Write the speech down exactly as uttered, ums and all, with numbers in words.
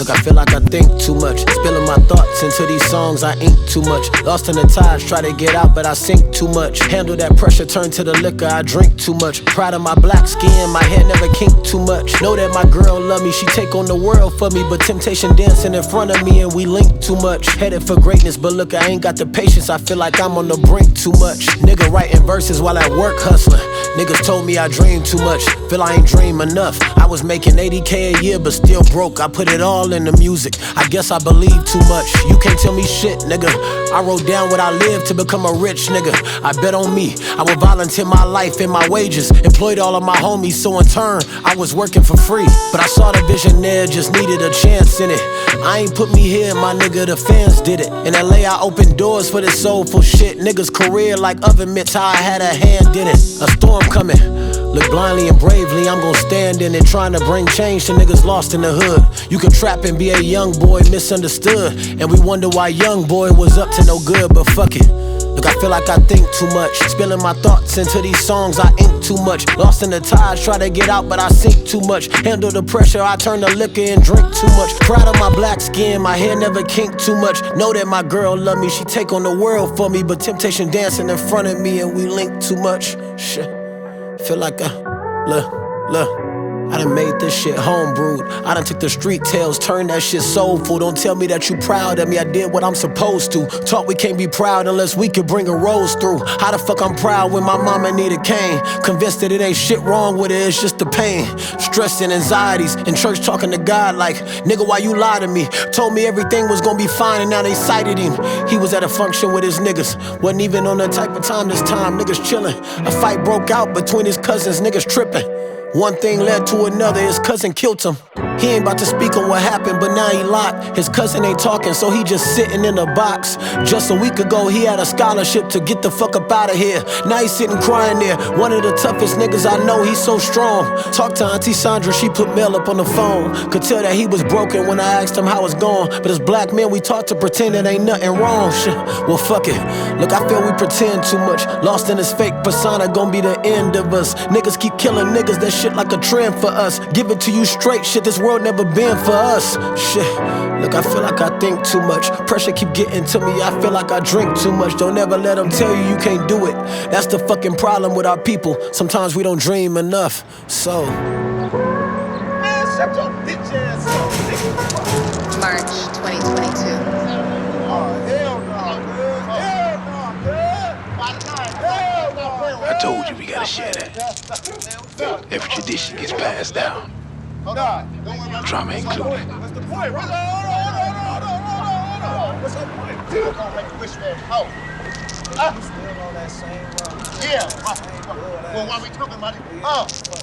Look, I feel like I think too much. Spilling my thoughts into these songs, I ink too much. Lost in the tides, try to get out, but I sink too much. Handle that pressure, turn to the liquor, I drink too much. Proud of my black skin, my hair never kink too much. Know that my girl love me, she take on the world for me. But temptation dancing in front of me and we link too much. Headed for greatness, but look, I ain't got the patience. I feel like I'm on the brink too much. Nigga writing verses while at work hustling. Niggas told me I dream too much, feel I ain't dream enough. I was making eighty K a year, but still broke. I put it all in the music, I guess I believe too much. You can't tell me shit, nigga. I wrote down what I lived to become a rich nigga. I bet on me, I would volunteer my life and my wages. Employed all of my homies, so in turn, I was working for free. But I saw the vision there, just needed a chance in it. I ain't put me here, my nigga, the fans did it. In L A I opened doors for this soulful shit. Niggas career like oven mitts, how I had a hand in it. A storm coming, look blindly and bravely, I'm gon' stand in it. Trying to bring change to niggas lost in the hood. You can trap and be a young boy misunderstood, and we wonder why young boy was up to no good, but fuck it. Look, I feel like I think too much. Spilling my thoughts into these songs, I ink too much. Lost in the tides, try to get out, but I sink too much. Handle the pressure, I turn to liquor and drink too much. Proud of my black skin, my hair never kink too much. Know that my girl love me, she take on the world for me. But temptation dancing in front of me and we link too much. Shit, feel like I, look, look. I done made this shit homebrewed. I done took the street tales, turned that shit soulful. Don't tell me that you proud of me, I did what I'm supposed to. Taught we can't be proud unless we could bring a rose through. How the fuck I'm proud when my mama need a cane? Convinced that it ain't shit wrong with it, it's just the pain. Stress and anxieties, in church talking to God like, nigga, why you lie to me? Told me everything was gonna be fine and now they cited him. He was at a function with his niggas, wasn't even on that type of time this time. Niggas chillin', a fight broke out between his cousins, niggas trippin'. One thing led to another, his cousin killed him. He ain't about to speak on what happened, but now he locked. His cousin ain't talking, so he just sitting in a box. Just a week ago, he had a scholarship to get the fuck up out of here. Now he's sitting crying there. One of the toughest niggas I know, he's so strong. Talked to Auntie Sandra, she put Mel up on the phone. Could tell that he was broken when I asked him how it's gone. But as black men, we taught to pretend it ain't nothing wrong. Shit, well fuck it. Look, I feel we pretend too much. Lost in this fake persona, gon' be the end of us. Niggas keep killing niggas, that shit like a trend for us. Give it to you straight, shit, this world never been for us. Shit, look, I feel like I think too much. Pressure keep getting to me, I feel like I drink too much. Don't ever let them tell you you can't do it. That's the fucking problem with our people. Sometimes we don't dream enough, so man, shut your bitch ass up, nigga. March twenty twenty-two. Oh, hell no, dude. Hell no, dude. Hell no. I told you we gotta share that. Every tradition gets passed down. Trauma included. What's the point? Hold on, hold on, hold on, hold on, hold on. What's the point? I'm gonna make a wish for oh. Uh, still on that same road. Yeah. Well, why we talking about it? Oh.